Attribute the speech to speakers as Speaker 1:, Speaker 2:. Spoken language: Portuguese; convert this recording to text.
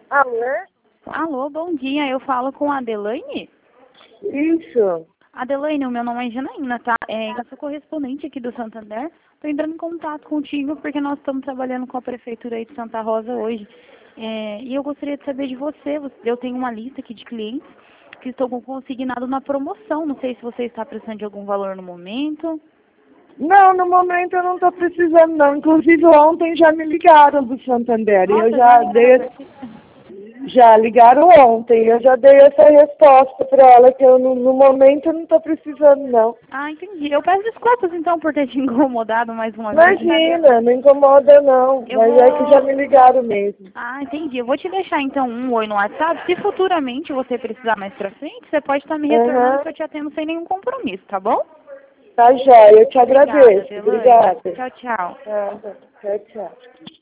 Speaker 1: Alô?
Speaker 2: Alô, bom dia. Eu falo com a Adelaine?
Speaker 1: Isso.
Speaker 2: Adelaine, o meu nome é Janaína, tá? Eu sou correspondente aqui do Santander. Estou entrando em contato contigo porque nós estamos trabalhando com a Prefeitura aí de Santa Rosa hoje. E eu gostaria de saber de você. Eu tenho uma lista aqui de clientes que estão consignados na promoção. Não sei se você está precisando de algum valor no momento.
Speaker 1: Não, no momento eu não estou precisando não. Inclusive ontem já me ligaram do Santander. E eu
Speaker 2: Nossa,
Speaker 1: já já ligaram ontem. Eu já dei essa resposta para ela que eu no momento eu não estou precisando não.
Speaker 2: Ah, entendi. Eu peço desculpas então por ter te incomodado mais uma vez.
Speaker 1: Imagina, não incomoda não. Mas é que já me ligaram mesmo.
Speaker 2: Ah, entendi. Eu vou te deixar então um oi no WhatsApp. Se futuramente você precisar mais pra frente, você pode estar me retornando que eu te atendo sem nenhum compromisso, tá bom?
Speaker 1: Tá, joia. Eu te
Speaker 2: Obrigada,
Speaker 1: agradeço.
Speaker 2: Adelaide.
Speaker 1: Obrigada.
Speaker 2: Tchau, tchau.
Speaker 1: Tchau, tchau.